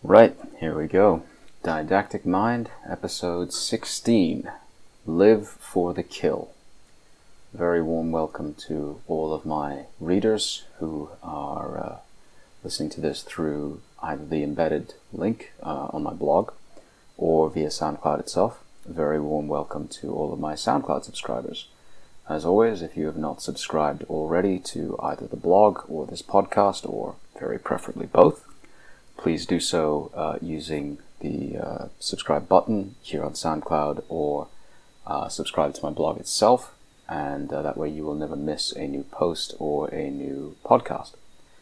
Right, here we go. Didactic Mind, episode 16. Live for the Kill. Very warm welcome to all of my readers who are listening to this through either the embedded link on my blog or via SoundCloud itself. A very warm welcome to all of my SoundCloud subscribers. As always, if you have not subscribed already to either the blog or this podcast, or very preferably both, please do so using the subscribe button here on SoundCloud, or subscribe to my blog itself, and that way you will never miss a new post or a new podcast.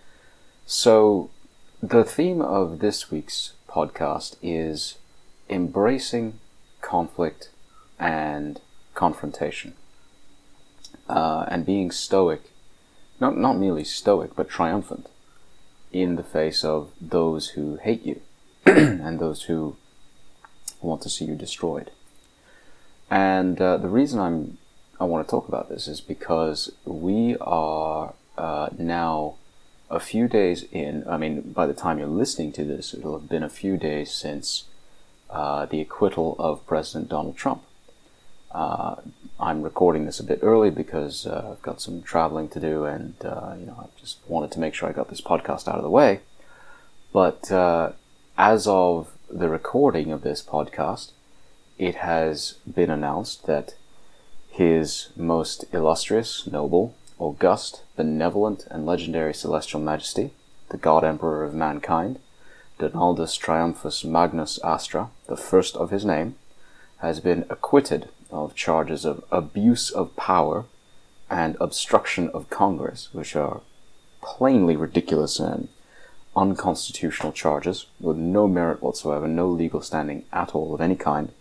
So, the theme of this week's podcast is embracing conflict and confrontation, and being stoic, not merely stoic, but triumphant in the face of those who hate you and those who want to see you destroyed. And the reason I want to talk about this is because we are now a few days in. I mean, by the time you're listening to this, it'll have been a few days since the acquittal of President Donald Trump. I'm recording this a bit early because I've got some traveling to do, and I just wanted to make sure I got this podcast out of the way. But as of the recording of this podcast, it has been announced that His Most Illustrious, Noble, August, Benevolent, and Legendary Celestial Majesty, the God Emperor of Mankind, Donaldus Triumphus Magnus Astra, the first of his name, has been acquitted of charges of abuse of power and obstruction of Congress, which are plainly ridiculous and unconstitutional charges with no merit whatsoever, no legal standing at all of any kind.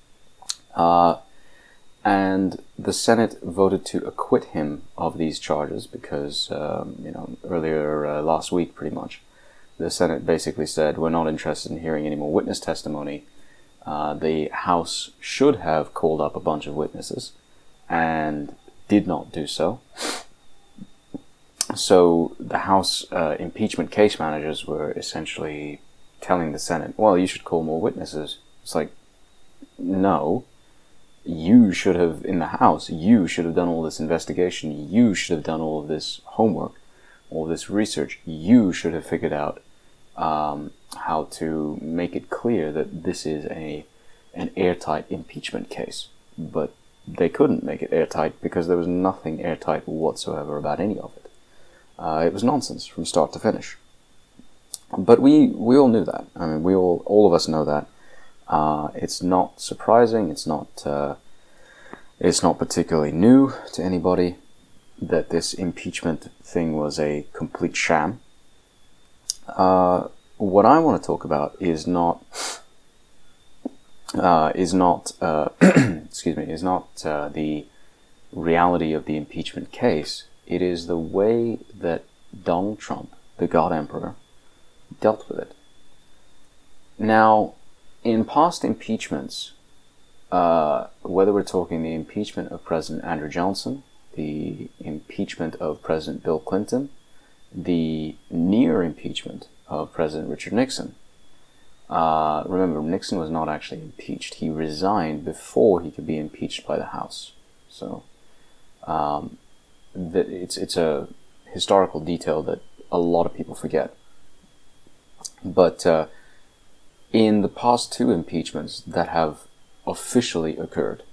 And the Senate voted to acquit him of these charges because, earlier last week, pretty much, the Senate basically said, we're not interested in hearing any more witness testimony. The House should have called up a bunch of witnesses and did not do so. So the House impeachment case managers were essentially telling the Senate, well, you should call more witnesses. It's like, no, you should have, in the House, you should have done all this investigation. You should have done all of this homework, all this research. You should have figured out how to make it clear that this is an airtight impeachment case. But they couldn't make it airtight because there was nothing airtight whatsoever about any of it. It was nonsense from start to finish. But we all knew that. I mean, all of us know that. It's not surprising. It's not particularly new to anybody that this impeachment thing was a complete sham. What I want to talk about is not the reality of the impeachment case. It is the way that Donald Trump, the God Emperor, dealt with it. Now, in past impeachments, whether we're talking the impeachment of President Andrew Johnson, the impeachment of President Bill Clinton, the near impeachment of President Richard Nixon. Remember, Nixon was not actually impeached. He resigned before he could be impeached by the House. So, it's a historical detail that a lot of people forget. But in the past two impeachments that have officially occurred,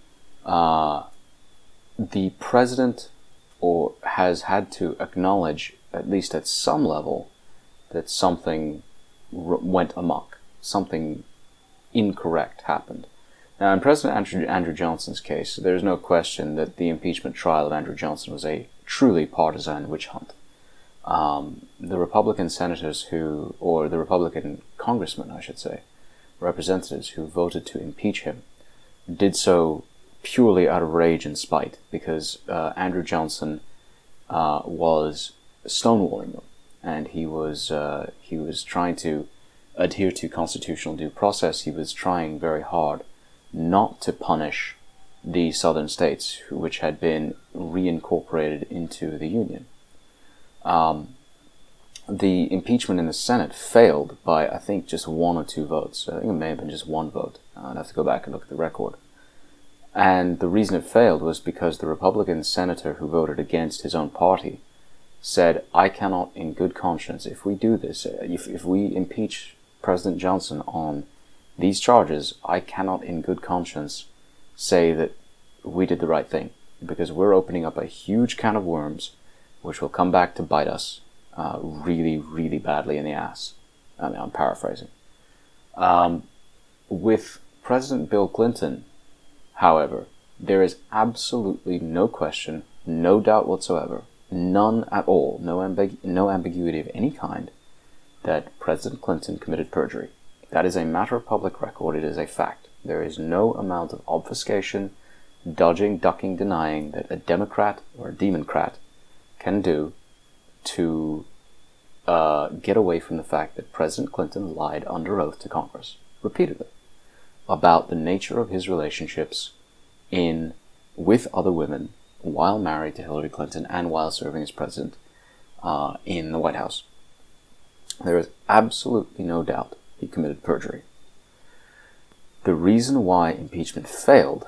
the president has had to acknowledge, at least at some level, that something went amok, something incorrect happened. Now, in President Andrew Johnson's case, there's no question that the impeachment trial of Andrew Johnson was a truly partisan witch hunt. The Republican senators or the Republican congressmen, I should say, representatives who voted to impeach him, did so purely out of rage and spite, because Andrew Johnson was stonewalling them, and he was trying to adhere to constitutional due process. He was trying very hard not to punish the southern states, which had been reincorporated into the Union. the impeachment in the Senate failed by, I think, just 1 or 2 votes. I think it may have been just 1 vote. I'd have to go back and look at the record. And the reason it failed was because the Republican senator who voted against his own party said, I cannot in good conscience, if we do this, if we impeach President Johnson on these charges, I cannot in good conscience say that we did the right thing, because we're opening up a huge can of worms which will come back to bite us really, really badly in the ass. I mean, I'm paraphrasing. With President Bill Clinton, however, there is absolutely no question, no doubt whatsoever, none at all, no ambiguity of any kind, that President Clinton committed perjury. That is a matter of public record. It is a fact. There is no amount of obfuscation, dodging, ducking, denying that a Democrat or a Democrat can do to get away from the fact that President Clinton lied under oath to Congress, repeatedly, about the nature of his relationships with other women while married to Hillary Clinton and while serving as president in the White House. There is absolutely no doubt he committed perjury. The reason why impeachment failed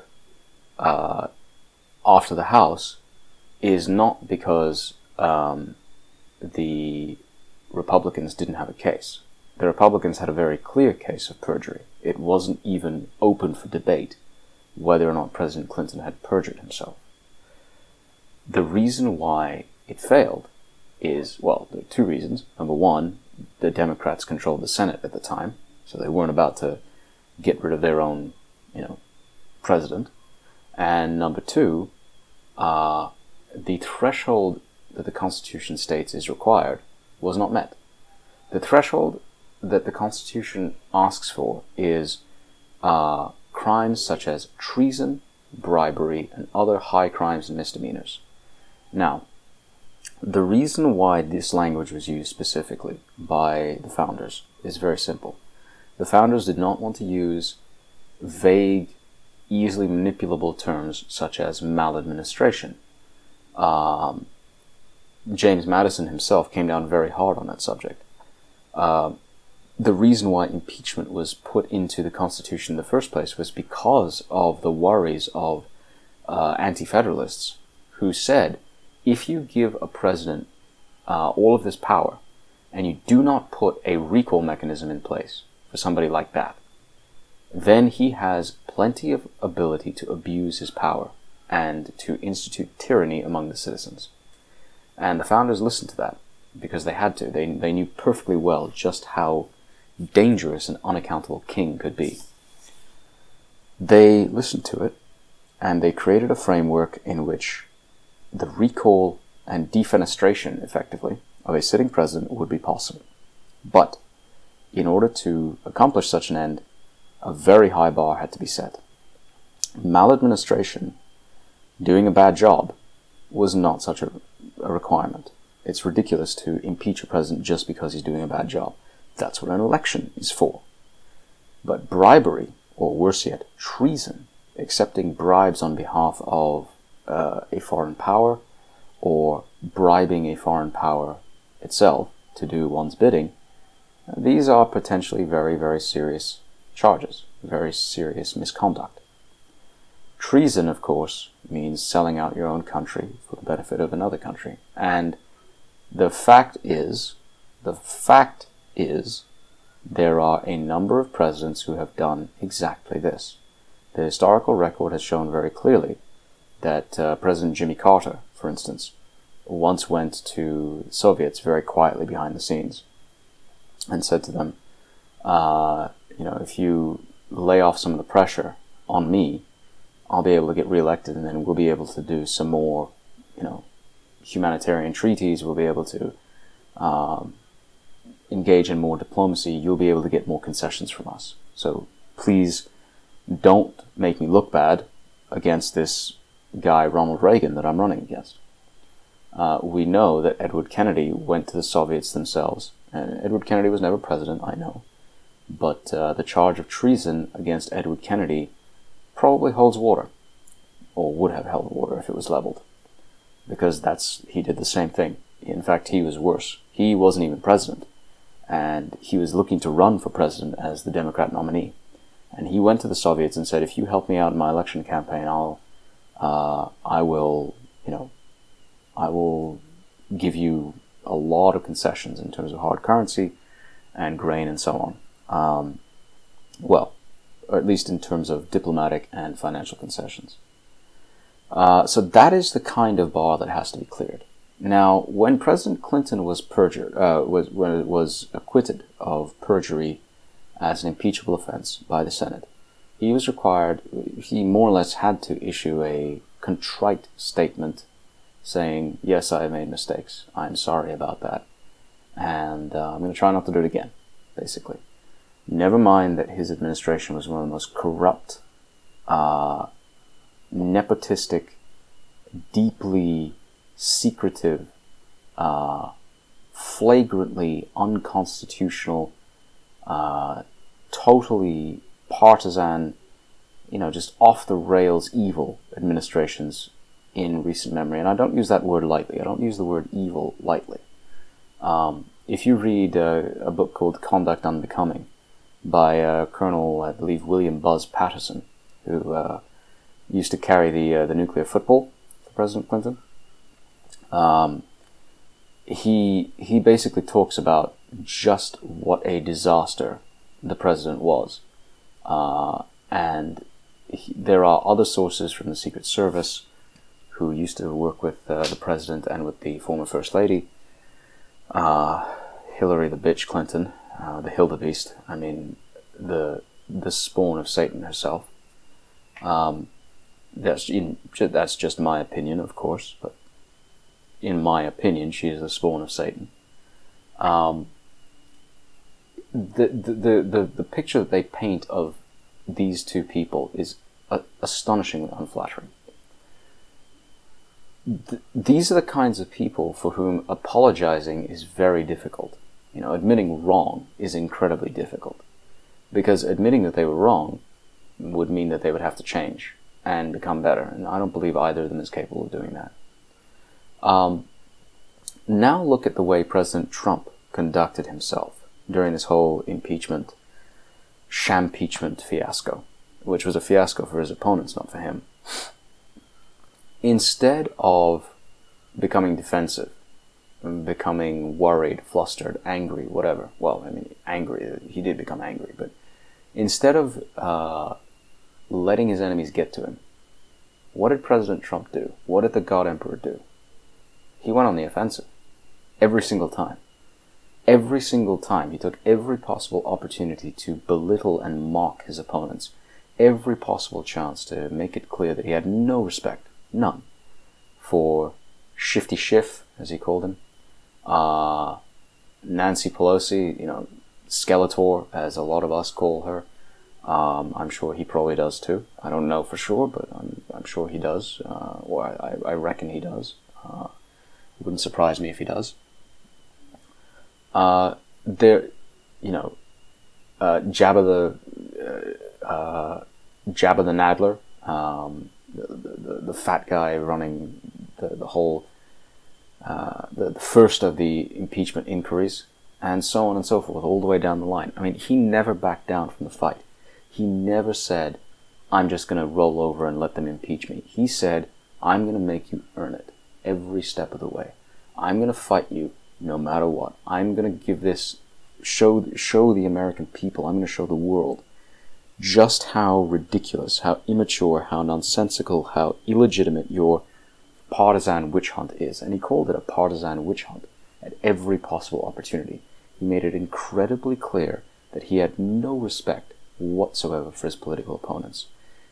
after the House is not because the Republicans didn't have a case. The Republicans had a very clear case of perjury. It wasn't even open for debate whether or not President Clinton had perjured himself. The reason why it failed is, well, there are 2 reasons. Number 1, the Democrats controlled the Senate at the time, so they weren't about to get rid of their own, president. And number 2, the threshold that the Constitution states is required was not met. The threshold that the Constitution asks for is crimes such as treason, bribery, and other high crimes and misdemeanors. Now, the reason why this language was used specifically by the founders is very simple. The founders did not want to use vague, easily manipulable terms such as maladministration. James Madison himself came down very hard on that subject. The reason why impeachment was put into the Constitution in the first place was because of the worries of anti-federalists who said, if you give a president all of this power and you do not put a recall mechanism in place for somebody like that, then he has plenty of ability to abuse his power and to institute tyranny among the citizens. And the founders listened to that because they had to. They knew perfectly well just how dangerous an unaccountable king could be. They listened to it, and they created a framework in which the recall and defenestration, effectively, of a sitting president would be possible. But in order to accomplish such an end, a very high bar had to be set. Maladministration, doing a bad job, was not such a requirement. It's ridiculous to impeach a president just because he's doing a bad job. That's what an election is for. But bribery, or worse yet, treason, accepting bribes on behalf of a foreign power, or bribing a foreign power itself to do one's bidding, these are potentially very, very serious charges, very serious misconduct. Treason, of course, means selling out your own country for the benefit of another country. And the fact is, there are a number of presidents who have done exactly this. The historical record has shown very clearly that President Jimmy Carter, for instance, once went to the Soviets very quietly behind the scenes and said to them, if you lay off some of the pressure on me, I'll be able to get reelected, and then we'll be able to do some more, humanitarian treaties. We'll be able to engage in more diplomacy. You'll be able to get more concessions from us. So please don't make me look bad against this guy, Ronald Reagan, that I'm running against. We know that Edward Kennedy went to the Soviets themselves, and Edward Kennedy was never president, I know. But the charge of treason against Edward Kennedy probably holds water, or would have held water if it was leveled, because he did the same thing. In fact, he was worse. He wasn't even president, and he was looking to run for president as the Democrat nominee. And he went to the Soviets and said, "If you help me out in my election campaign, I will give you a lot of concessions in terms of hard currency and grain and so on. Well, or at least in terms of diplomatic and financial concessions." So that is the kind of bar that has to be cleared. Now, when President Clinton was was acquitted of perjury as an impeachable offense by the Senate, he more or less had to issue a contrite statement saying, "Yes, I have made mistakes. I'm sorry about that. And I'm going to try not to do it again," basically. Never mind that his administration was one of the most corrupt, nepotistic, deeply secretive, flagrantly unconstitutional, totally partisan, just off-the-rails evil administrations in recent memory. And I don't use that word lightly. I don't use the word evil lightly. If you read a book called Conduct Unbecoming by Colonel, I believe, William Buzz Patterson, who used to carry the nuclear football for President Clinton, he basically talks about just what a disaster the president was. And there are other sources from the Secret Service who used to work with the president and with the former First Lady, Hillary the bitch Clinton, the Hildebeest, I mean, the spawn of Satan herself. That's just my opinion, of course, but in my opinion, she is the spawn of Satan. The picture that they paint of these two people is astonishingly unflattering. These are the kinds of people for whom apologizing is very difficult. Admitting wrong is incredibly difficult, because admitting that they were wrong would mean that they would have to change and become better, and I don't believe either of them is capable of doing that. Now look at the way President Trump conducted himself during this whole shampeachment fiasco, which was a fiasco for his opponents, not for him. Instead of becoming defensive, becoming worried, flustered, angry, whatever. Well, I mean, angry, he did become angry, but instead of letting his enemies get to him, what did President Trump do? What did the God Emperor do? He went on the offensive. Every single time. Every single time. He took every possible opportunity to belittle and mock his opponents. Every possible chance to make it clear that he had no respect, none, for Shifty Schiff, as he called him, Nancy Pelosi, Skeletor, as a lot of us call her. I'm sure he probably does too. I don't know for sure, but I'm sure he does, or I reckon he does. It wouldn't surprise me if he does. Jabba the Nadler, the fat guy running the whole, the first of the impeachment inquiries, and so on and so forth, all the way down the line. I mean, he never backed down from the fight. He never said, "I'm just going to roll over and let them impeach me." He said, "I'm going to make you earn it every step of the way. I'm going to fight you no matter what. I'm going to give this, show the American people, I'm going to show the world just how ridiculous, how immature, how nonsensical, how illegitimate your partisan witch hunt is." And he called it a partisan witch hunt at every possible opportunity. He made it incredibly clear that he had no respect whatsoever for his political opponents.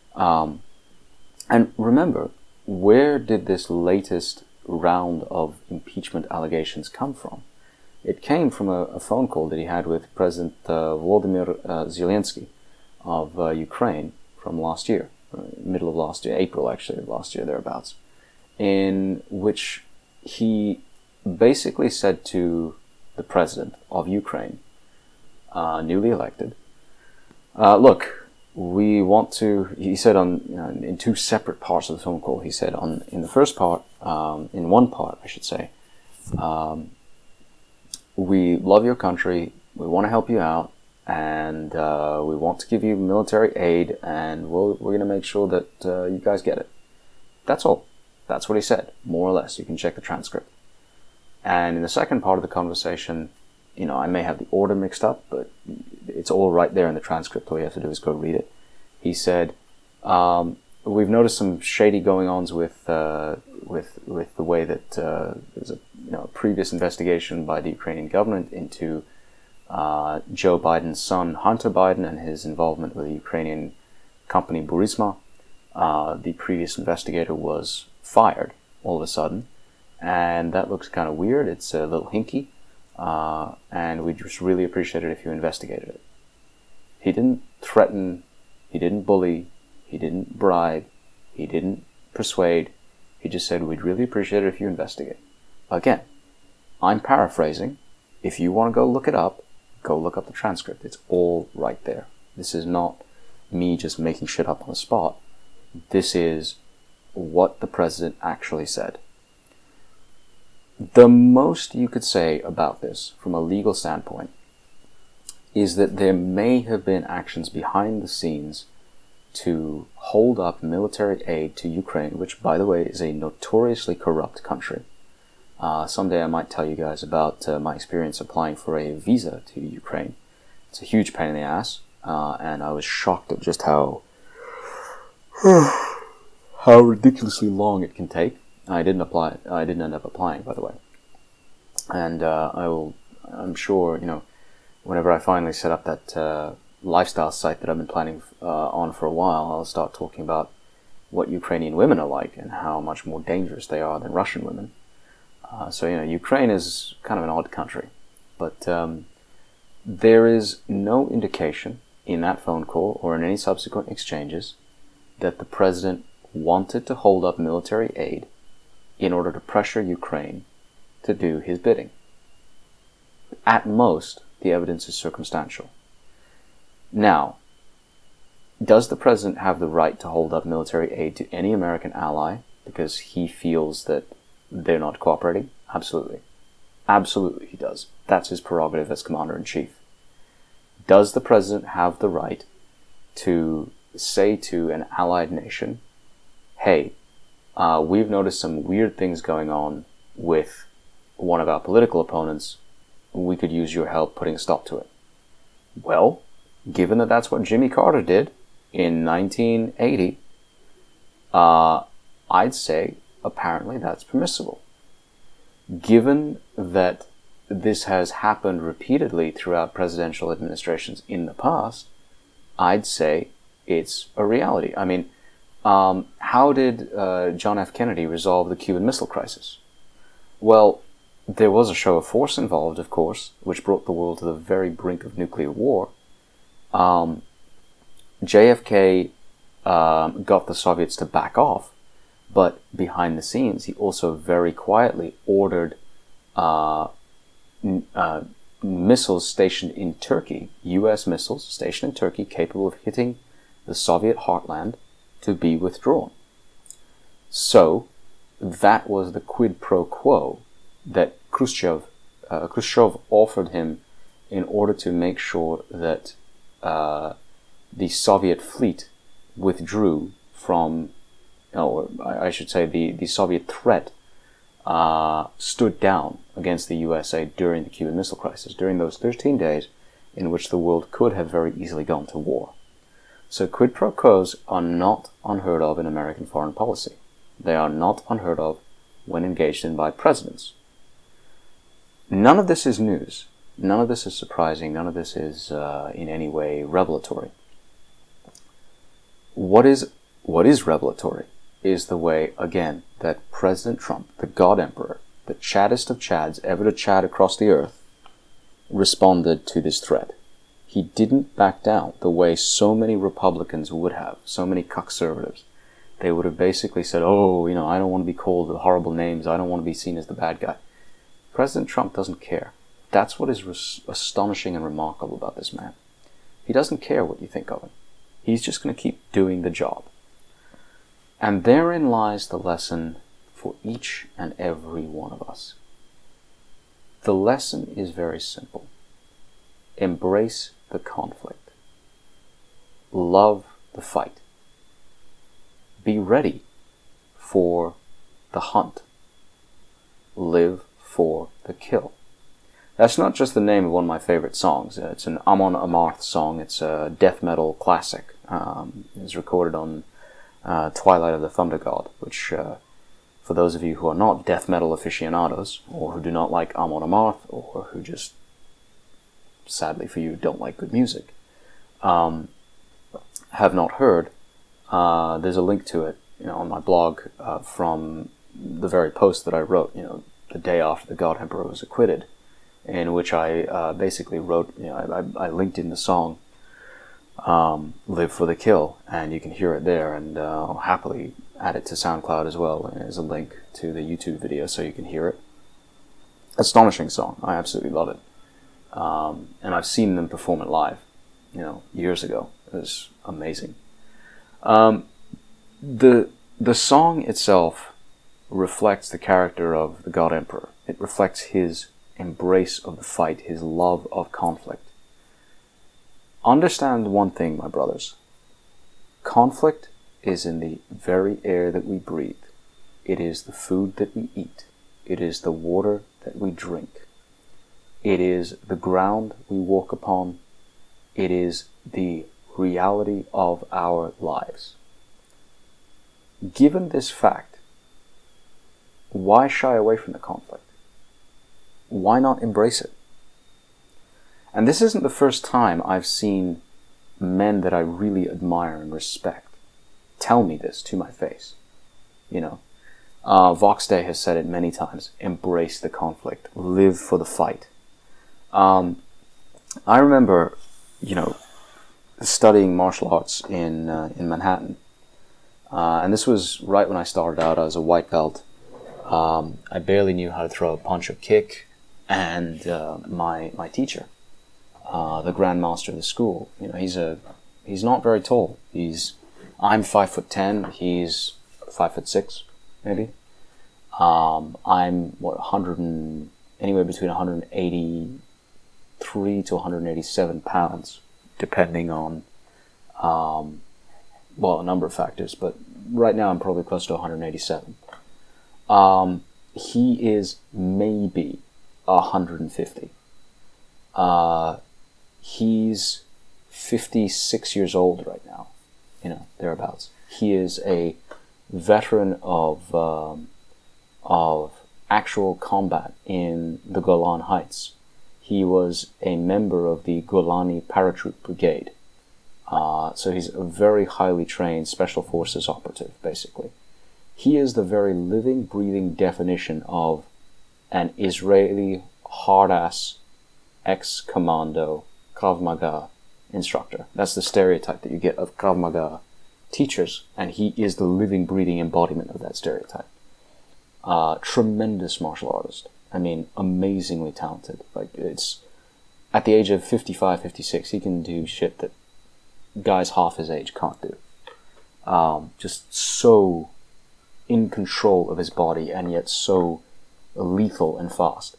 And remember, where did this latest round of impeachment allegations come from? It came from a phone call that he had with President Volodymyr Zelensky of Ukraine from last year, middle of last year, April actually of last year, thereabouts, in which he basically said to the president of Ukraine, newly elected, look, we want to, he said in two separate parts of the phone call, he said in the first part, in one part I should say, We love your country, we want to help you out, and we want to give you military aid, and we're going to make sure that you guys get it. That's all. That's what he said, more or less. You can check the transcript. And in the second part of the conversation, I may have the order mixed up, but it's all right there in the transcript. All you have to do is go read it. He said, we've noticed some shady going-ons with the way that there's a previous investigation by the Ukrainian government into Joe Biden's son, Hunter Biden, and his involvement with the Ukrainian company Burisma. The previous investigator was fired all of a sudden, and that looks kind of weird. It's a little hinky, and we just really appreciate it if you investigated it. He didn't threaten, he didn't bully, he didn't bribe, he didn't persuade. He just said, we'd really appreciate it if you investigate. Again, I'm paraphrasing. If you want to go look it up, go look up the transcript. It's all right there. This is not me just making shit up on the spot. This is what the president actually said. The most you could say about this from a legal standpoint is that there may have been actions behind the scenes to hold up military aid to Ukraine, which, by the way, is a notoriously corrupt country. Someday I might tell you guys about my experience applying for a visa to Ukraine. It's a huge pain in the ass, and I was shocked at just how ridiculously long it can take. I didn't end up applying, by the way. And I'm sure, whenever I finally set up that lifestyle site that I've been planning on for a while, I'll start talking about what Ukrainian women are like and how much more dangerous they are than Russian women. So Ukraine is kind of an odd country, but there is no indication in that phone call or in any subsequent exchanges that the president wanted to hold up military aid in order to pressure Ukraine to do his bidding. At most, the evidence is circumstantial. Now, does the president have the right to hold up military aid to any American ally because he feels that they're not cooperating? Absolutely. Absolutely he does. That's his prerogative as commander-in-chief. Does the president have the right to say to an allied nation, hey, we've noticed some weird things going on with one of our political opponents. We could use your help putting a stop to it. Well, given that that's what Jimmy Carter did in 1980, I'd say apparently that's permissible. Given that this has happened repeatedly throughout presidential administrations in the past, I'd say it's a reality. I mean, how did John F. Kennedy resolve the Cuban Missile Crisis? Well, there was a show of force involved, of course, which brought the world to the very brink of nuclear war. JFK got the Soviets to back off, but behind the scenes, he also very quietly ordered missiles stationed in Turkey, U.S. missiles stationed in Turkey capable of hitting the Soviet heartland, to be withdrawn. So, that was the quid pro quo that Khrushchev offered him in order to make sure that the Soviet fleet withdrew from, or I should say the Soviet threat stood down against the USA during the Cuban Missile Crisis, during those 13 days in which the world could have very easily gone to war. So quid pro quos are not unheard of in American foreign policy. They are not unheard of when engaged in by presidents. None of this is news. None of this is surprising. None of this is in any way revelatory. What is revelatory is the way, again, that President Trump, the God Emperor, the chaddest of chads ever to chat across the earth, responded to this threat. He didn't back down the way so many Republicans would have, so many conservatives. They would have basically said, oh, I don't want to be called the horrible names. I don't want to be seen as the bad guy. President Trump doesn't care. That's what is astonishing and remarkable about this man. He doesn't care what you think of him. He's just going to keep doing the job. And therein lies the lesson for each and every one of us. The lesson is very simple. Embrace the conflict. Love the fight. Be ready for the hunt. Live for the kill. That's not just the name of one of my favorite songs. It's an Amon Amarth song. It's a death metal classic. It was recorded on Twilight of the Thunder God, which, for those of you who are not death metal aficionados, or who do not like Amon Amarth, or who just, sadly for you, don't like good music, have not heard, there's a link to it, on my blog from the very post that I wrote, the day after the God Emperor was acquitted, in which I basically wrote, I linked in the song Live for the Kill, and you can hear it there, and I'll happily add it to SoundCloud as well as a link to the YouTube video so you can hear it. Astonishing song. I absolutely love it. And I've seen them perform it live, years ago. It was amazing. The song itself reflects the character of the God Emperor. It reflects his embrace of the fight, his love of conflict. Understand one thing, my brothers. Conflict is in the very air that we breathe. It is the food that we eat. It is the water that we drink. It is the ground we walk upon. It is the reality of our lives. Given this fact, why shy away from the conflict? Why not embrace it? And this isn't the first time I've seen men that I really admire and respect tell me this to my face. Vox Day has said it many times. Embrace the conflict. Live for the fight. I remember, studying martial arts in Manhattan. And this was right when I started out. I was a white belt. I barely knew how to throw a punch or kick. And my teacher, the Grand Master of the school, he's not very tall. I'm 5'10", he's 5'6", maybe. I'm anywhere between 183 to 187 pounds, depending on a number of factors. But right now I'm probably close to 187. He is maybe 150. He's 56 years old right now, thereabouts. He is a veteran of actual combat in the Golan Heights. He was a member of the Golani Paratroop Brigade. So he's a very highly trained Special Forces operative, basically. He is the very living, breathing definition of an Israeli hard-ass ex-commando Krav Maga instructor. That's the stereotype that you get of Krav Maga teachers, and he is the living, breathing embodiment of that stereotype. Tremendous martial artist. Amazingly talented. It's at the age of 55, 56, he can do shit that guys half his age can't do. Just so in control of his body, and yet so lethal and fast.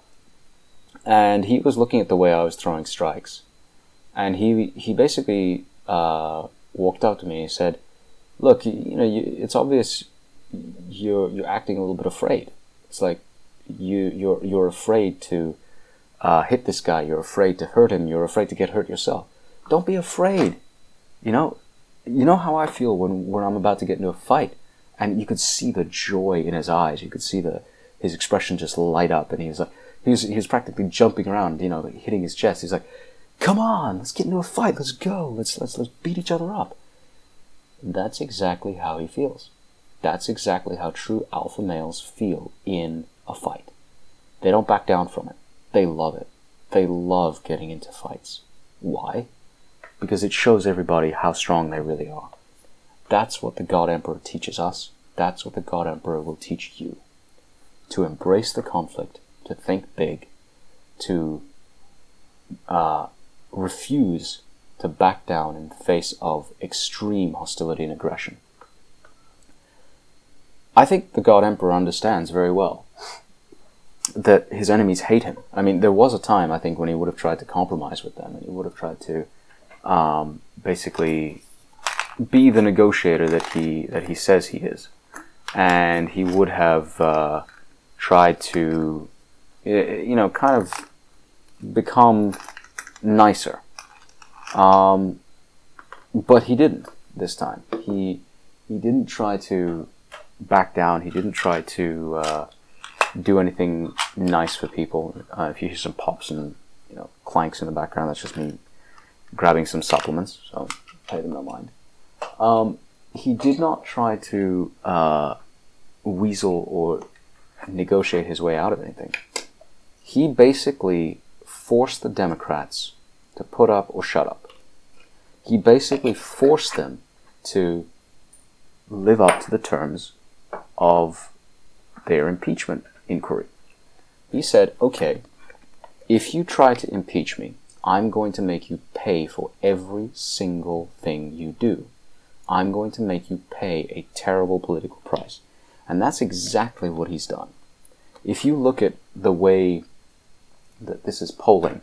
And he was looking at the way I was throwing strikes, and he basically walked up to me and said, "Look, it's obvious you're acting a little bit afraid. It's like you're afraid to hit this guy. You're afraid to hurt him. You're afraid to get hurt yourself. Don't be afraid. You know how I feel when I'm about to get into a fight." And you could see the joy in his eyes. You could see his expression just light up, and he was like, he was practically jumping around, hitting his chest. He's like, "Come on, let's get into a fight. Let's go. Let's beat each other up." That's exactly how he feels. That's exactly how true alpha males feel in a fight. They don't back down from it. They love it. They love getting into fights. Why? Because it shows everybody how strong they really are. That's what the God Emperor teaches us. That's what the God Emperor will teach you. To embrace the conflict, to think big, to refuse to back down in the face of extreme hostility and aggression. I think the God Emperor understands very well. that his enemies hate him. I mean, there was a time, I think, when he would have tried to compromise with them, and he would have tried to basically be the negotiator that he says he is, and he would have tried to, kind of become nicer. But he didn't this time. He didn't try to back down. He didn't try to do anything nice for people. If you hear some pops and clanks in the background, that's just me grabbing some supplements. So pay them no mind. He did not try to weasel or negotiate his way out of anything. He basically forced the Democrats to put up or shut up. He basically forced them to live up to the terms of their impeachment inquiry. He said, okay, if you try to impeach me, I'm going to make you pay for every single thing you do. I'm going to make you pay a terrible political price. And that's exactly what he's done. If you look at the way that this is polling,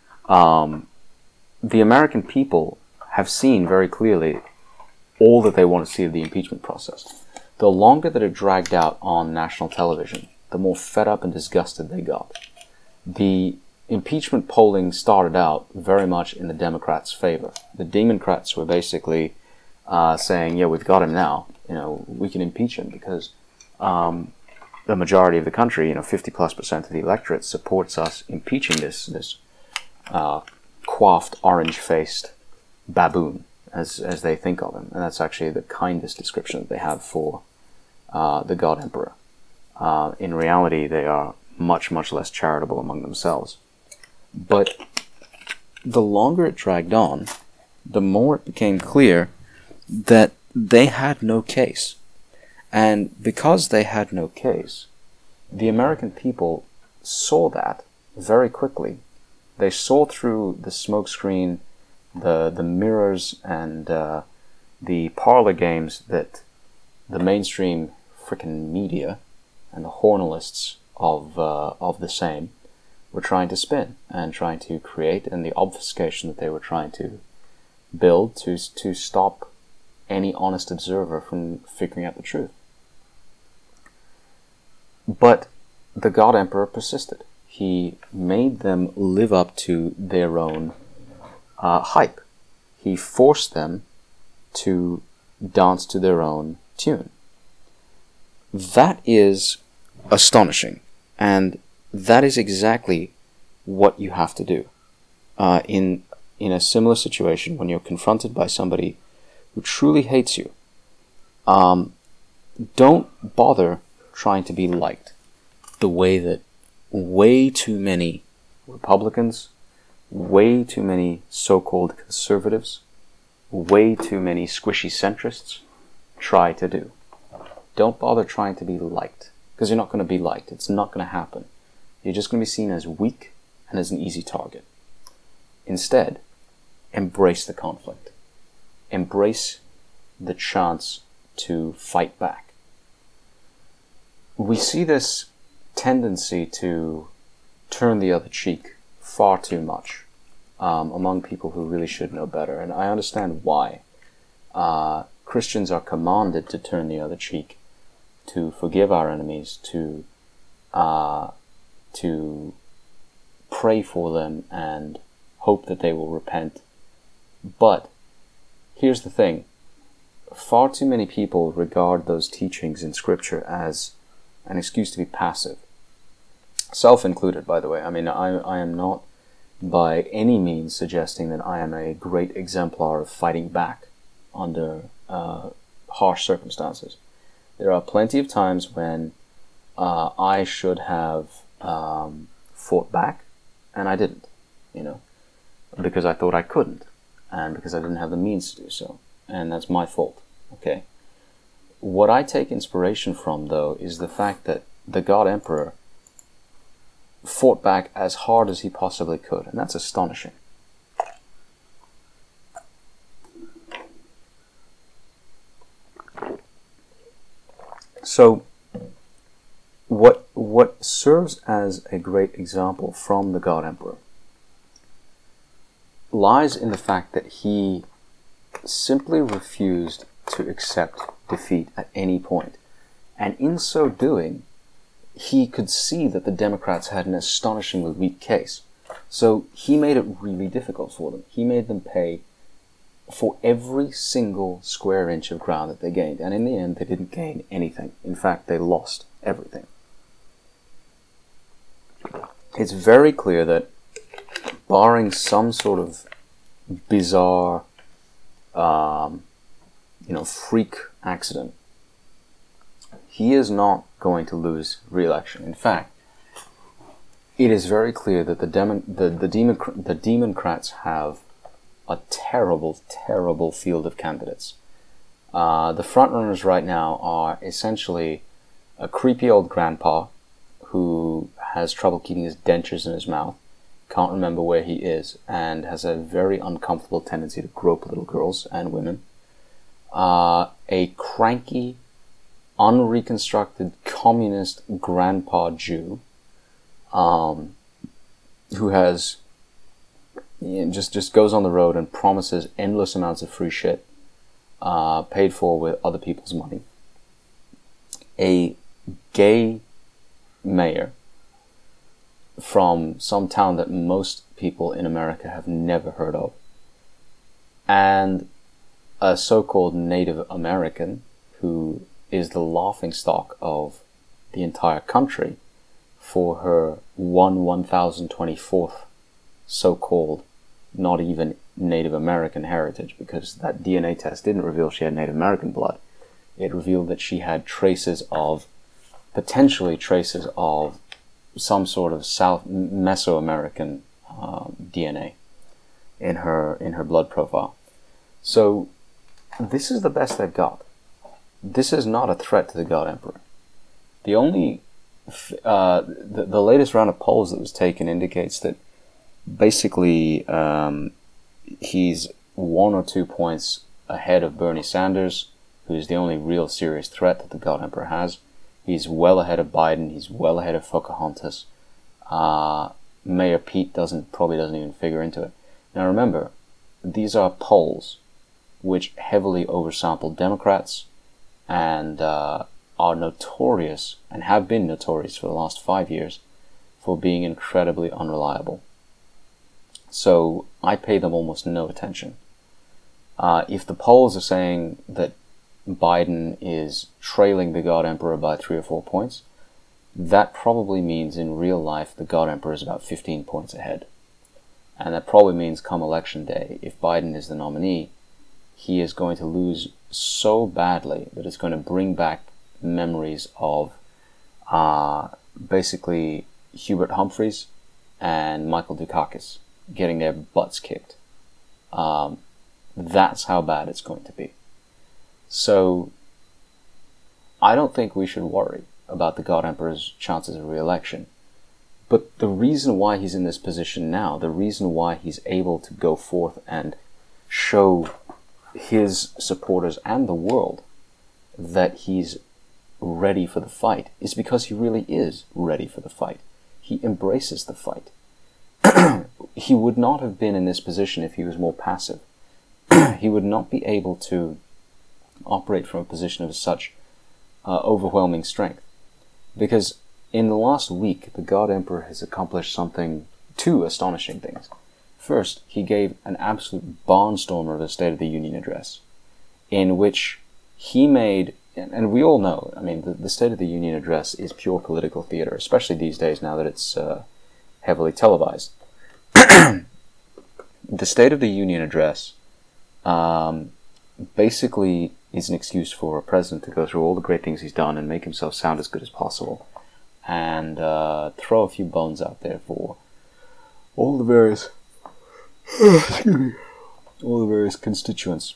the American people have seen very clearly all that they want to see of the impeachment process. The longer that it dragged out on national television, the more fed up and disgusted they got. The impeachment polling started out very much in the Democrats' favor. The Democrats were basically saying, yeah, we've got him now. We can impeach him because the majority of the country, 50+% of the electorate supports us impeaching this coiffed, orange-faced baboon, as they think of him. And that's actually the kindest description that they have for the God Emperor. In reality, they are much, much less charitable among themselves. But the longer it dragged on, the more it became clear that they had no case. And because they had no case, the American people saw that very quickly. They saw through the smokescreen, the mirrors, and the parlor games that the mainstream frickin' media and the journalists of the same were trying to spin and trying to create, and the obfuscation that they were trying to build to stop any honest observer from figuring out the truth. But the God Emperor persisted. He made them live up to their own hype. He forced them to dance to their own tune. That is astonishing, and that is exactly what you have to do. In a similar situation, when you're confronted by somebody who truly hates you, don't bother trying to be liked the way that way too many Republicans, way too many so-called conservatives, way too many squishy centrists try to do. Don't bother trying to be liked, because you're not going to be liked. It's not going to happen. You're just going to be seen as weak and as an easy target. Instead, embrace the conflict. Embrace the chance to fight back. We see this tendency to turn the other cheek far too much among people who really should know better, and I understand why. Christians are commanded to turn the other cheek, to forgive our enemies, to pray for them and hope that they will repent. But here's the thing. Far too many people regard those teachings in Scripture as an excuse to be passive. Self included, by the way. I mean, I am not by any means suggesting that I am a great exemplar of fighting back under harsh circumstances. There are plenty of times when I should have fought back, and I didn't, because I thought I couldn't, and because I didn't have the means to do so, and that's my fault, okay? What I take inspiration from, though, is the fact that the God Emperor fought back as hard as he possibly could, and that's astonishing. So, what what serves as a great example from the God Emperor lies in the fact that he simply refused to accept defeat at any point. And in so doing, he could see that the Democrats had an astonishingly weak case. So he made it really difficult for them. He made them pay for every single square inch of ground that they gained. And in the end, they didn't gain anything. In fact, they lost everything. It's very clear that, barring some sort of bizarre, freak accident, he is not going to lose re-election. In fact, it is very clear that the Democrats have a terrible, terrible field of candidates. The frontrunners right now are essentially a creepy old grandpa who has trouble keeping his dentures in his mouth, can't remember where he is, and has a very uncomfortable tendency to grope little girls and women. A cranky, unreconstructed communist grandpa Jew, who has just goes on the road and promises endless amounts of free shit, paid for with other people's money. A gay mayor from some town that most people in America have never heard of, and a so-called Native American who is the laughingstock of the entire country for her 1024th so-called not even Native American heritage, because that DNA test didn't reveal she had Native American blood. It revealed that she had potentially traces of some sort of South Mesoamerican DNA in her blood profile. So this is the best they've got. This is not a threat to the God Emperor. The only the latest round of polls that was taken indicates that basically he's 1 or 2 points ahead of Bernie Sanders, who is the only real serious threat that the God Emperor has. He's well ahead of Biden. He's well ahead of Pocahontas. Mayor Pete probably doesn't even figure into it. Now remember, these are polls which heavily oversample Democrats and are notorious, and have been notorious for the last 5 years, for being incredibly unreliable. So I pay them almost no attention. If the polls are saying that Biden is trailing the God Emperor by 3 or 4 points, that probably means in real life the God Emperor is about 15 points ahead. And that probably means come election day, if Biden is the nominee, he is going to lose so badly that it's going to bring back memories of basically Hubert Humphreys and Michael Dukakis getting their butts kicked. That's how bad it's going to be. So I don't think we should worry about the God Emperor's chances of re-election. But the reason why he's in this position now, the reason why he's able to go forth and show his supporters and the world that he's ready for the fight, is because he really is ready for the fight. He embraces the fight. He would not have been in this position if he was more passive. He would not be able to operate from a position of such overwhelming strength. Because in the last week, the God Emperor has accomplished two astonishing things. First, he gave an absolute barnstormer of a State of the Union address, in which he made, and we all know, I mean, the State of the Union address is pure political theater, especially these days now that it's heavily televised. The State of the Union address basically is an excuse for a president to go through all the great things he's done and make himself sound as good as possible, and throw a few bones out there for all the various constituencies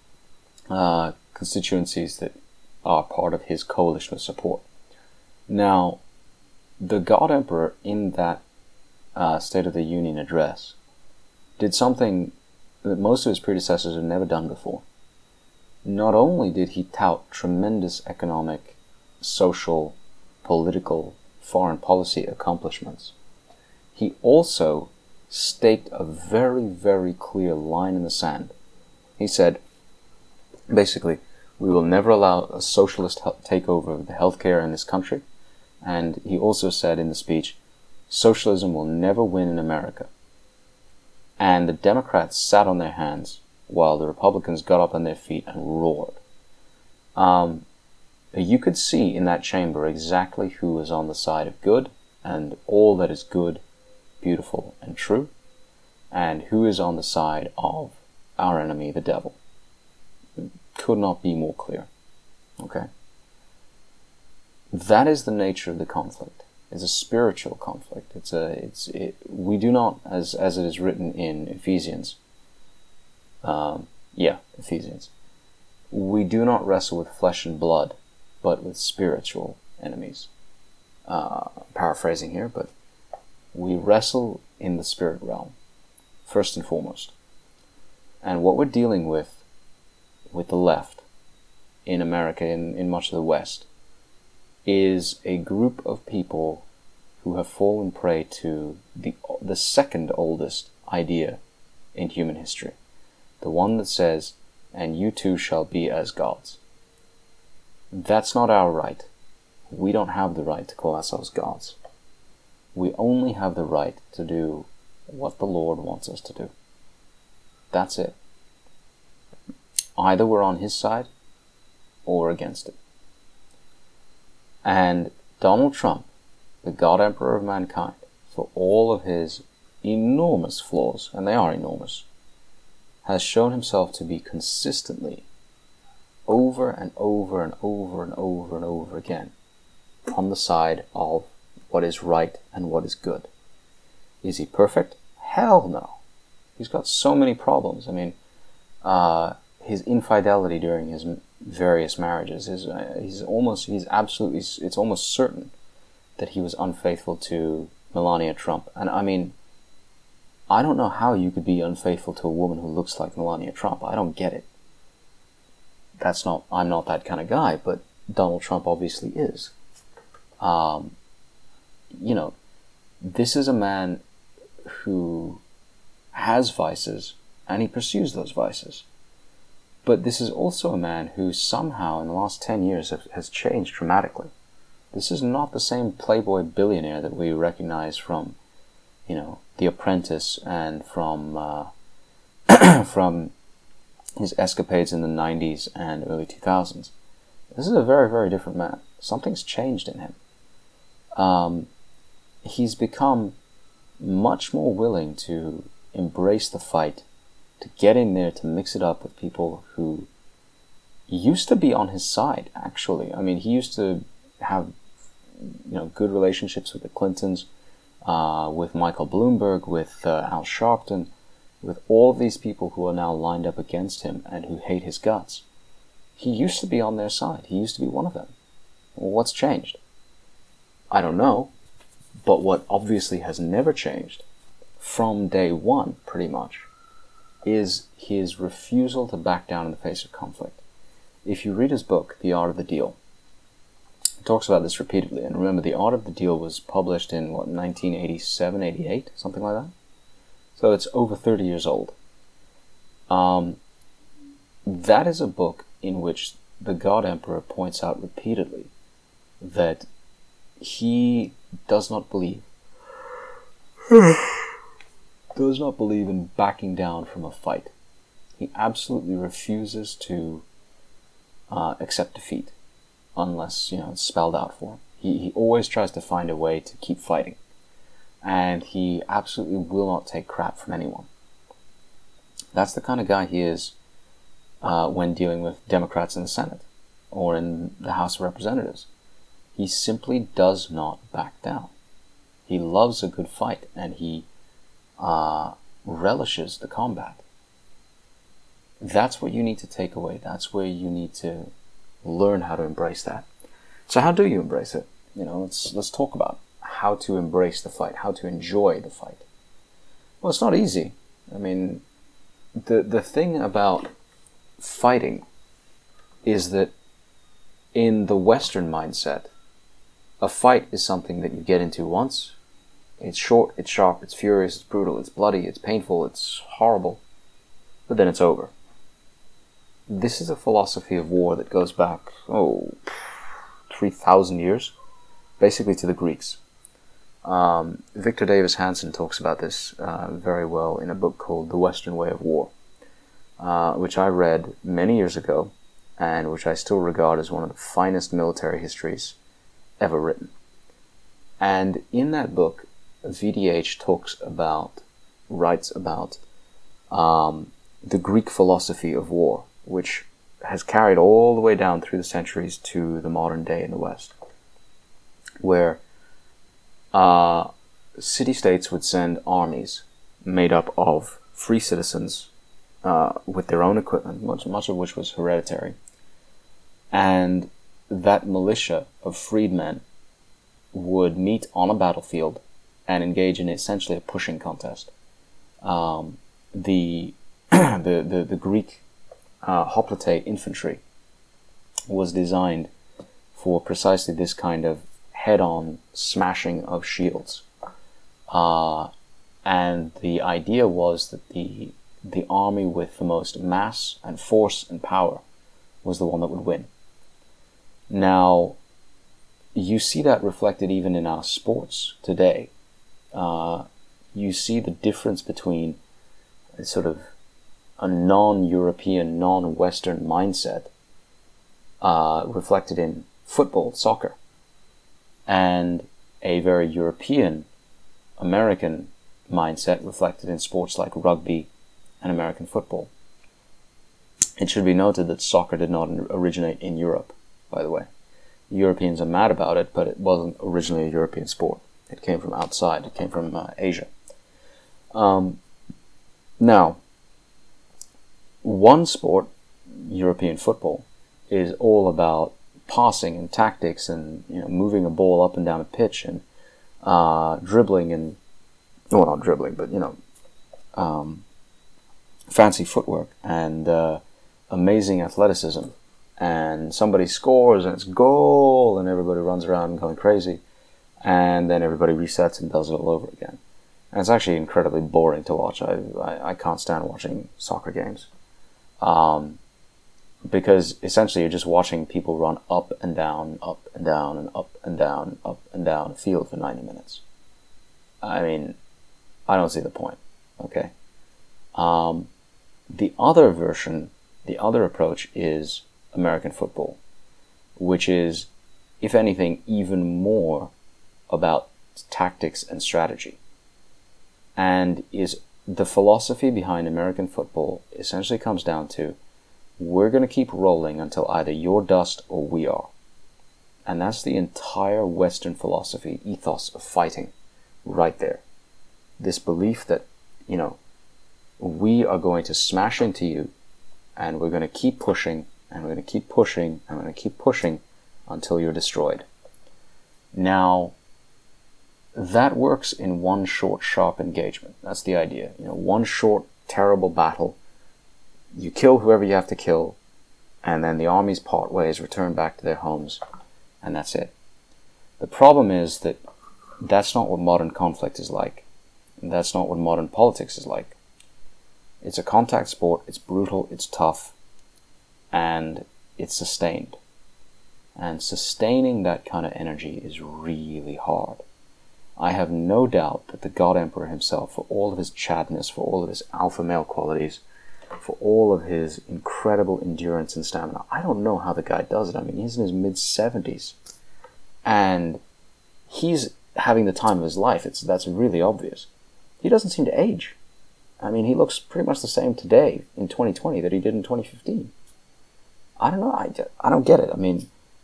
that are part of his coalition of support. Now, the God Emperor in that State of the Union address did something that most of his predecessors have never done before. Not only did he tout tremendous economic, social, political foreign policy accomplishments, he also staked a very, very clear line in the sand. He said, basically, we will never allow a socialist takeover of the healthcare in this country. And he also said in the speech, socialism will never win in America. And the Democrats sat on their hands while the Republicans got up on their feet and roared. You could see in that chamber exactly who was on the side of good and all that is good, beautiful, and true, and who is on the side of our enemy, the devil. Could not be more clear. Okay? That is the nature of the conflict. It's a spiritual conflict. We do not, as it is written in Ephesians. Ephesians. We do not wrestle with flesh and blood, but with spiritual enemies. Paraphrasing here, but we wrestle in the spirit realm, first and foremost. And what we're dealing with the left in America, in much of the West, is a group of people who have fallen prey to the second oldest idea in human history. The one that says, and you too shall be as gods. That's not our right. We don't have the right to call ourselves gods. We only have the right to do what the Lord wants us to do. That's it. Either we're on his side or against it. And Donald Trump, the God Emperor of mankind, for all of his enormous flaws, and they are enormous, has shown himself to be consistently, over and over and over and over and over again, on the side of what is right and what is good. Is he perfect? Hell no. He's got so many problems. I mean, his infidelity during his various marriages it's almost certain that he was unfaithful to Melania Trump. And I mean, I don't know how you could be unfaithful to a woman who looks like Melania Trump. I don't get it. I'm not that kind of guy, but Donald Trump obviously is. This is a man who has vices, and he pursues those vices. But this is also a man who somehow in the last 10 years has changed dramatically. This is not the same playboy billionaire that we recognize from, The Apprentice and from from his escapades in the 90s and early 2000s. This is a very, very different man. Something's changed in him. He's become much more willing to embrace the fight, to get in there, to mix it up with people who used to be on his side, actually. I mean, he used to have, good relationships with the Clintons, with Michael Bloomberg, with Al Sharpton, with all of these people who are now lined up against him and who hate his guts. He used to be on their side. He used to be one of them. Well, what's changed? I don't know. But what obviously has never changed, from day one, pretty much, is his refusal to back down in the face of conflict. If you read his book, The Art of the Deal, he talks about this repeatedly. And remember, The Art of the Deal was published in, 1987, 88? Something like that? So it's over 30 years old. That is a book in which the God Emperor points out repeatedly that he does not believe in backing down from a fight. He absolutely refuses to accept defeat unless it's spelled out for him. He always tries to find a way to keep fighting, and he absolutely will not take crap from anyone. That's the kind of guy he is when dealing with Democrats in the Senate or in the House of Representatives. He simply does not back down. He loves a good fight, and he relishes the combat. That's what you need to take away. That's where you need to learn how to embrace that. So how do you embrace it? Let's talk about how to embrace the fight, how to enjoy the fight. Well, it's not easy. I mean, the thing about fighting is that in the Western mindset, a fight is something that you get into once. It's short, it's sharp, it's furious, it's brutal, it's bloody, it's painful, it's horrible, but then it's over. This is a philosophy of war that goes back, 3,000 years, basically to the Greeks. Victor Davis Hanson talks about this very well in a book called The Western Way of War, which I read many years ago, and which I still regard as one of the finest military histories ever written. And in that book, VDH writes about the Greek philosophy of war, which has carried all the way down through the centuries to the modern day in the West, where city-states would send armies made up of free citizens with their own equipment, much of which was hereditary, and that militia of freedmen would meet on a battlefield and engage in essentially a pushing contest. The Greek hoplite infantry was designed for precisely this kind of head-on smashing of shields. And the idea was that the army with the most mass and force and power was the one that would win. Now, you see that reflected even in our sports today. You see the difference between a sort of a non-European, non-Western mindset reflected in football, soccer, and a very European, American mindset reflected in sports like rugby and American football. It should be noted that soccer did not originate in Europe, by the way. Europeans are mad about it, but it wasn't originally a European sport. It came from outside. It came from Asia. Now, one sport, European football, is all about passing and tactics and moving a ball up and down a pitch and dribbling and, well, not dribbling, but fancy footwork and amazing athleticism. And somebody scores and it's goal and everybody runs around going crazy, and then everybody resets and does it all over again. And it's actually incredibly boring to watch. I can't stand watching soccer games. Because essentially you're just watching people run up and down, up and down, and up and down, up and down a field for 90 minutes. I mean, I don't see the point, okay? The other version, the other approach is American football, which is, if anything, even more about tactics and strategy. And is the philosophy behind American football essentially comes down to, we're going to keep rolling until either you're dust or we are. And that's the entire Western philosophy, ethos of fighting, right there. This belief that, we are going to smash into you, and we're going to keep pushing, and we're going to keep pushing, and we're going to keep pushing until you're destroyed. Now, that works in one short, sharp engagement. That's the idea. One short, terrible battle. You kill whoever you have to kill, and then the armies part ways, return back to their homes, and that's it. The problem is that that's not what modern conflict is like. And that's not what modern politics is like. It's a contact sport, it's brutal, it's tough, and it's sustained. And sustaining that kind of energy is really hard. I have no doubt that the God Emperor himself, for all of his chadness, for all of his alpha male qualities, for all of his incredible endurance and stamina, I don't know how the guy does it. I mean, he's in his mid-70s. And he's having the time of his life. That's really obvious. He doesn't seem to age. I mean, he looks pretty much the same today in 2020 that he did in 2015. I don't know. I don't get it. I mean,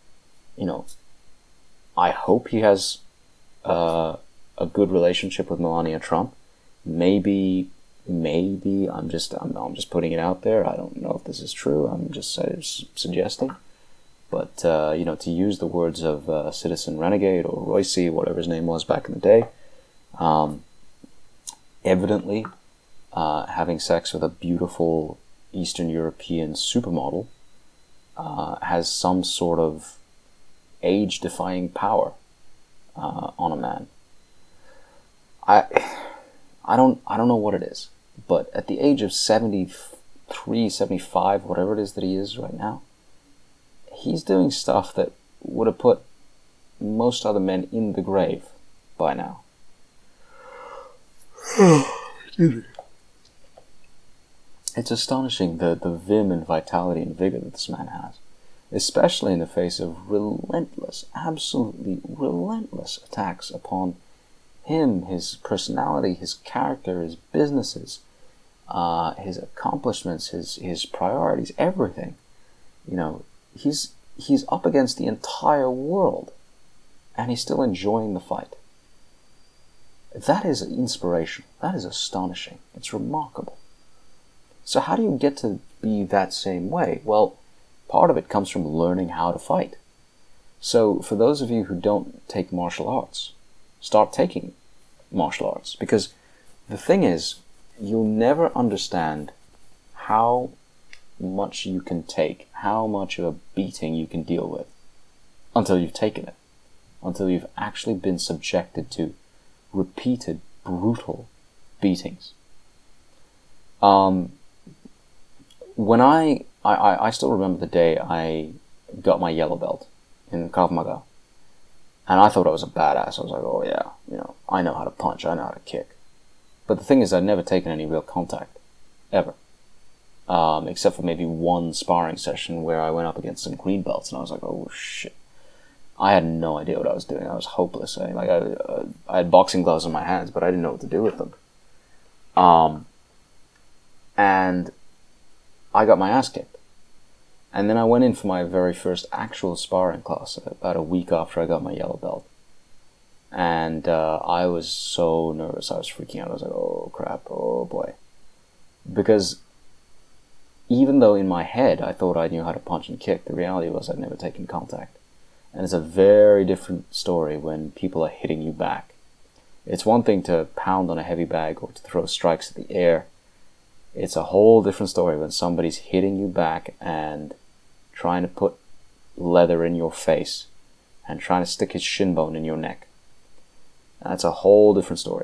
I hope he has a good relationship with Melania Trump. Maybe I'm just putting it out there. I don't know if this is true. I'm just suggesting. But to use the words of Citizen Renegade or Royce, whatever his name was back in the day, evidently having sex with a beautiful Eastern European supermodel has some sort of age-defying power. on a man. I don't know what it is, but at the age of 73, 75, whatever it is that he is right now, he's doing stuff that would have put most other men in the grave by now. It's astonishing the vim and vitality and vigor that this man has, especially in the face of relentless, absolutely relentless attacks upon him, his personality, his character, his businesses, his accomplishments, his priorities, everything. You know, he's up against the entire world, and he's still enjoying the fight. That is inspirational. That is astonishing. It's remarkable. So how do you get to be that same way? Well, part of it comes from learning how to fight. So for those of you who don't take martial arts, start taking martial arts. Because the thing is, you'll never understand how much you can take, how much of a beating you can deal with, until you've taken it. Until you've actually been subjected to repeated, brutal beatings. When I still remember the day I got my yellow belt in Krav Maga. And I thought I was a badass. I was like, oh yeah, you know, I know how to punch, I know how to kick. But the thing is, I'd never taken any real contact. Ever. Except for maybe one sparring session where I went up against some green belts and I was like, oh shit. I had no idea what I was doing. I was hopeless. I had boxing gloves on my hands, but I didn't know what to do with them. And I got my ass kicked. And then I went in for my very first actual sparring class about a week after I got my yellow belt. And I was so nervous. I was freaking out. I was like, oh crap, oh boy. Because even though in my head I thought I knew how to punch and kick, the reality was I'd never taken contact. And it's a very different story when people are hitting you back. It's one thing to pound on a heavy bag or to throw strikes at the air. It's a whole different story when somebody's hitting you back and trying to put leather in your face and trying to stick his shin bone in your neck. That's a whole different story.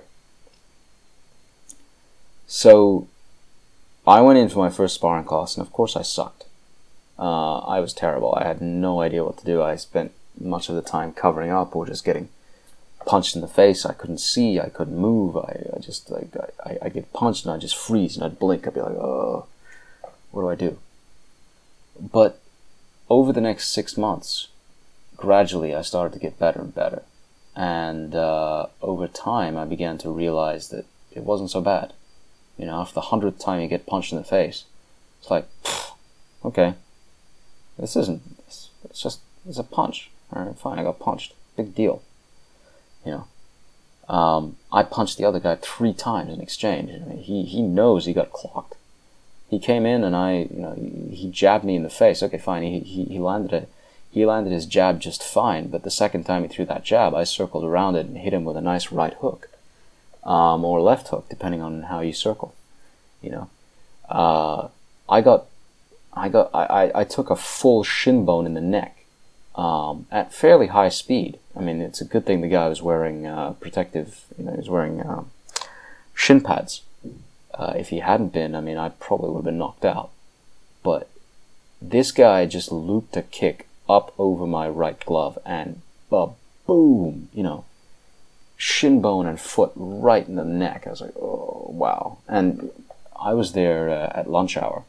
So I went in for my first sparring class, and of course I sucked. I was terrible. I had no idea what to do. I spent much of the time covering up or just getting punched in the face. I couldn't see. I couldn't move. I get punched and I'd just freeze and I'd blink. I'd be like, oh, what do I do? But over the next 6 months, gradually I started to get better and better. And over time I began to realize that it wasn't so bad. You know, after the 100th time you get punched in the face, it's like, okay, it's a punch. Alright, fine, I got punched. Big deal. You know, I punched the other guy 3 times in exchange. I mean, he knows he got clocked. He came in and he jabbed me in the face. Okay, fine. He landed his jab just fine. But the second time he threw that jab, I circled around it and hit him with a nice right hook, or left hook, depending on how you circle. You know, I took a full shin bone in the neck. At fairly high speed. I mean, it's a good thing the guy was wearing protective, he was wearing shin pads. If he hadn't been, I mean, I probably would have been knocked out. But this guy just looped a kick up over my right glove and boom, shin bone and foot right in the neck. I was like, oh, wow. And I was there at lunch hour.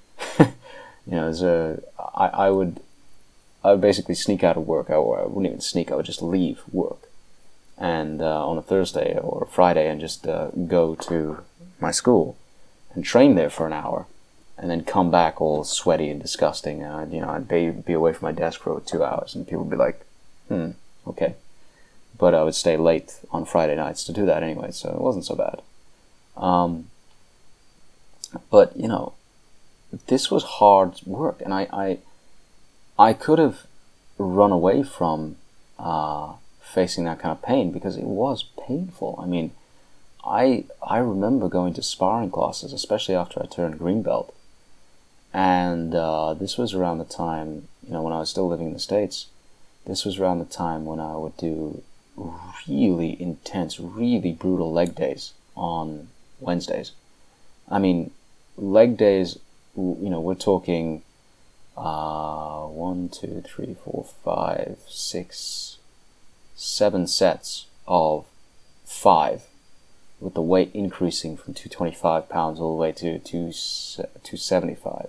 I would basically sneak out of work. I wouldn't even sneak, I would just leave work. And on a Thursday or a Friday and just go to my school and train there for an hour and then come back all sweaty and disgusting. And I'd be away from my desk for 2 hours and people would be like, okay. But I would stay late on Friday nights to do that anyway, so it wasn't so bad. But, this was hard work, and I could have run away from facing that kind of pain because it was painful. I mean, I remember going to sparring classes, especially after I turned green belt. And this was around the time, when I was still living in the States. This was around the time when I would do really intense, really brutal leg days on Wednesdays. I mean, leg days, we're talking 1, 2, 3, 4, 5, 6, 7 sets of 5, with the weight increasing from 225 pounds all the way to 275.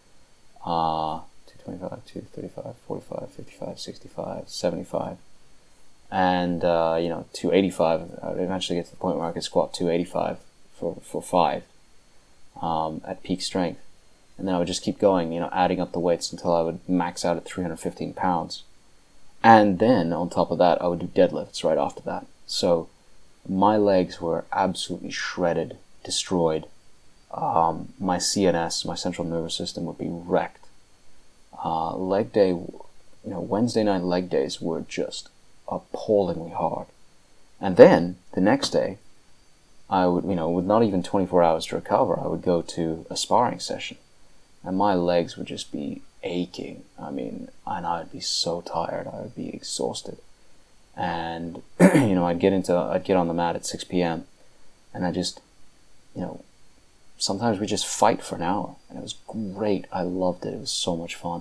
225, 235, 45, 55, 65, 75. And, 285. I would eventually get to the point where I could squat 285 for 5 at peak strength. And then I would just keep going, adding up the weights until I would max out at 315 pounds. And then, on top of that, I would do deadlifts right after that. So, my legs were absolutely shredded, destroyed. My CNS, my central nervous system, would be wrecked. Leg day, Wednesday night leg days were just appallingly hard. And then, the next day, I would, with not even 24 hours to recover, I would go to a sparring session. And my legs would just be aching. And I would be so tired. I would be exhausted. And, I'd get on the mat at 6 p.m. and I just, sometimes we just fight for an hour. And it was great. I loved it. It was so much fun.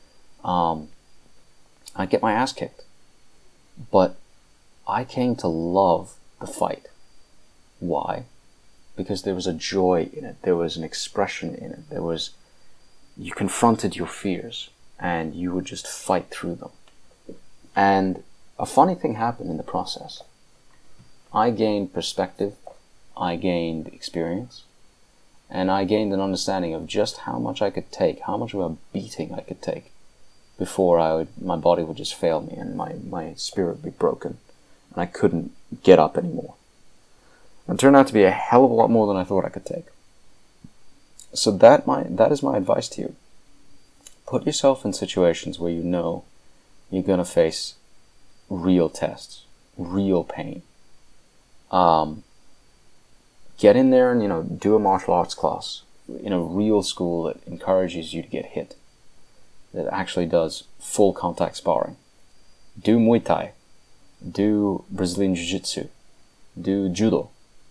I'd get my ass kicked. But I came to love the fight. Why? Because there was a joy in it. There was an expression in it. You confronted your fears and you would just fight through them. And a funny thing happened in the process. I gained perspective, I gained experience, and I gained an understanding of just how much I could take, how much of a beating I could take before my body would just fail me and my spirit would be broken and I couldn't get up anymore. It turned out to be a hell of a lot more than I thought I could take. So that is my advice to you. Put yourself in situations where you're going to face real tests, real pain. Get in there and, do a martial arts class in a real school that encourages you to get hit, that actually does full contact sparring. Do Muay Thai. Do Brazilian Jiu-Jitsu. Do Judo.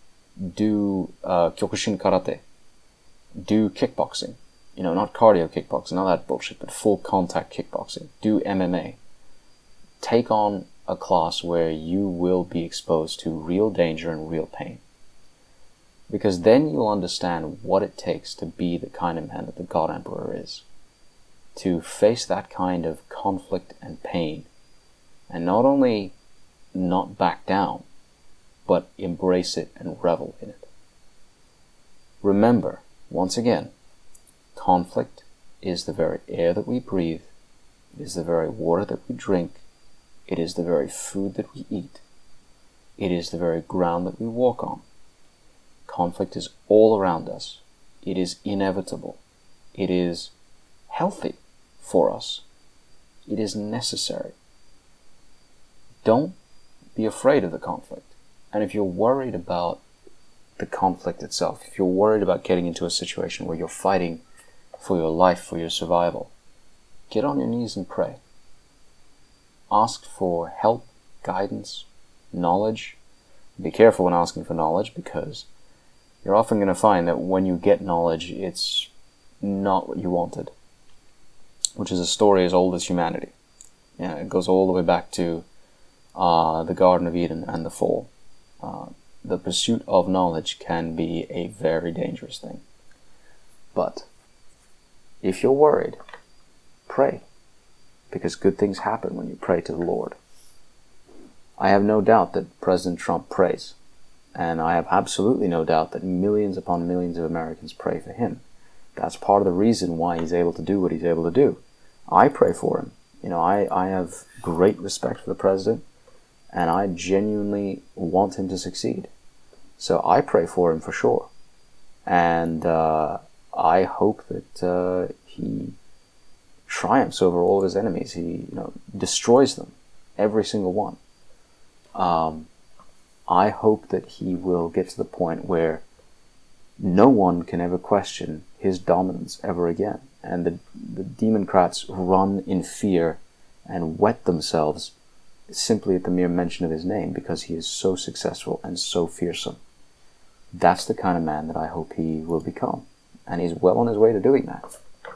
Do Kyokushin Karate. Do kickboxing. Not cardio kickboxing, not that bullshit, but full contact kickboxing. Do MMA. Take on a class where you will be exposed to real danger and real pain. Because then you'll understand what it takes to be the kind of man that the God Emperor is. To face that kind of conflict and pain. And not only not back down, but embrace it and revel in it. Remember, once again, conflict is the very air that we breathe, it is the very water that we drink, it is the very food that we eat, it is the very ground that we walk on. Conflict is all around us. It is inevitable. It is healthy for us. It is necessary. Don't be afraid of the conflict. And if you're worried about the conflict itself, if you're worried about getting into a situation where you're fighting for your life, for your survival, get on your knees and pray. Ask for help, guidance, knowledge. Be careful when asking for knowledge, because you're often going to find that when you get knowledge, it's not what you wanted, which is a story as old as humanity. It goes all the way back to the Garden of Eden and the fall. The pursuit of knowledge can be a very dangerous thing. But if you're worried, pray, because good things happen when you pray to the Lord. I have no doubt that President Trump prays, and I have absolutely no doubt that millions upon millions of Americans pray for him. That's part of the reason why he's able to do what he's able to do. I pray for him. I have great respect for the president, and I genuinely want him to succeed. So I pray for him for sure. And I hope that he triumphs over all of his enemies. He destroys them, every single one. I hope that he will get to the point where no one can ever question his dominance ever again. And the Democrats run in fear and wet themselves simply at the mere mention of his name because he is so successful and so fearsome. That's the kind of man that I hope he will become. And he's well on his way to doing that.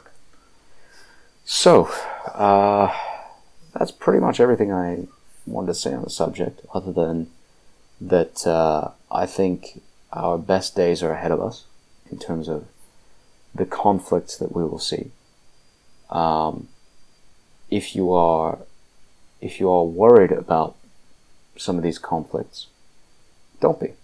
So, that's pretty much everything I wanted to say on the subject, other than that I think our best days are ahead of us in terms of the conflicts that we will see. If you are worried about some of these conflicts, don't be.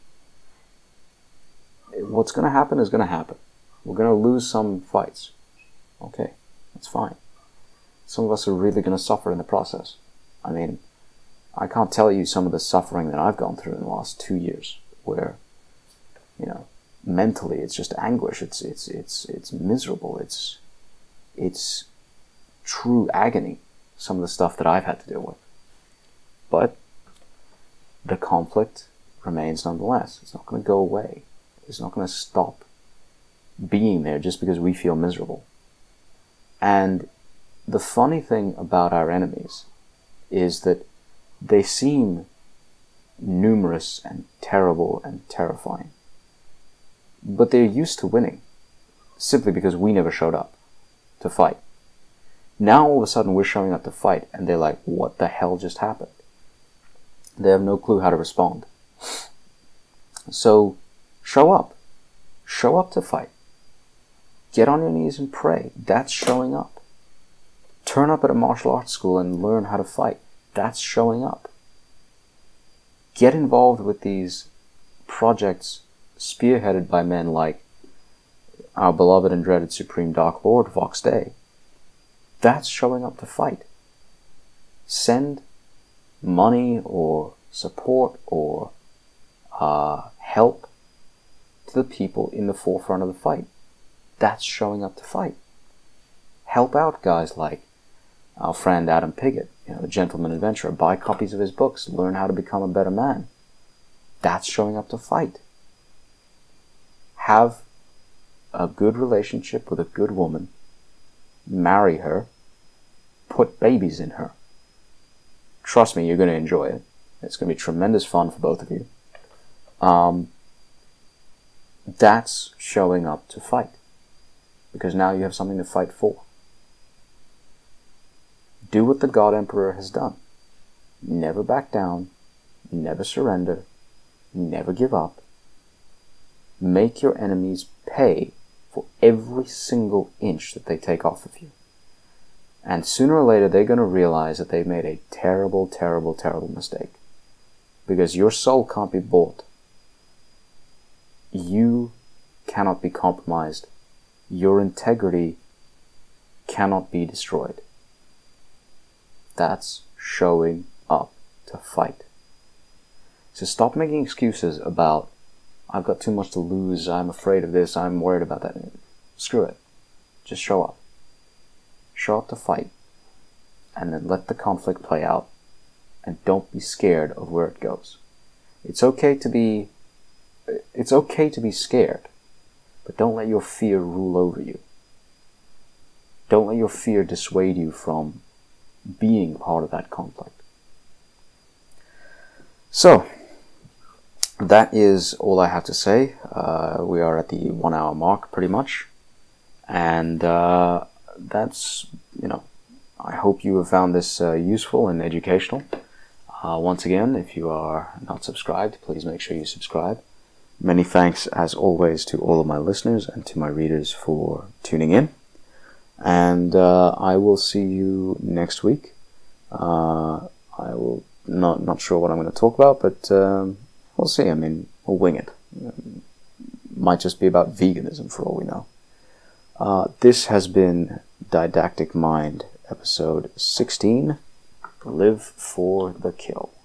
What's going to happen is going to happen. We're going to lose some fights. Okay, that's fine. Some of us are really going to suffer in the process. I mean, I can't tell you some of the suffering that I've gone through in the last 2 years, where, mentally it's just anguish. It's miserable. It's true agony. Some of the stuff that I've had to deal with. But the conflict remains nonetheless. It's not going to go away. It's not going to stop being there just because we feel miserable. And the funny thing about our enemies is that they seem numerous and terrible and terrifying. But they're used to winning, simply because we never showed up to fight. Now all of a sudden we're showing up to fight, and they're like, what the hell just happened? They have no clue how to respond. So, show up. Show up to fight. Get on your knees and pray. That's showing up. Turn up at a martial arts school and learn how to fight. That's showing up. Get involved with these projects spearheaded by men like our beloved and dreaded Supreme Dark Lord, Vox Day. That's showing up to fight. Send money or support or help to the people in the forefront of the fight. That's showing up to fight. Help out guys like our friend Adam Piggott, the gentleman adventurer. Buy copies of his books. Learn how to become a better man. That's showing up to fight. Have a good relationship with a good woman. Marry her. Put babies in her. Trust me, you're going to enjoy it. It's going to be tremendous fun for both of you. That's showing up to fight. Because now you have something to fight for. Do what the God Emperor has done. Never back down. Never surrender. Never give up. Make your enemies pay for every single inch that they take off of you. And sooner or later they're going to realize that they've made a terrible, terrible, terrible mistake. Because your soul can't be bought. You cannot be compromised. Your integrity cannot be destroyed. That's showing up to fight. So stop making excuses about, I've got too much to lose, I'm afraid of this, I'm worried about that. Screw it. Just show up. Show up to fight. And then let the conflict play out. And don't be scared of where it goes. It's okay to be scared. But don't let your fear rule over you. Don't let your fear dissuade you from being part of that conflict. So, that is all I have to say. We are at the 1 hour mark, pretty much. And that's, I hope you have found this useful and educational. Once again, if you are not subscribed, please make sure you subscribe. Many thanks, as always, to all of my listeners and to my readers for tuning in. And I will see you next week. I will not sure what I'm going to talk about, but we'll see. I mean, we'll wing it. Might just be about veganism for all we know. This has been Didactic Mind, episode 16. Live for the Kill.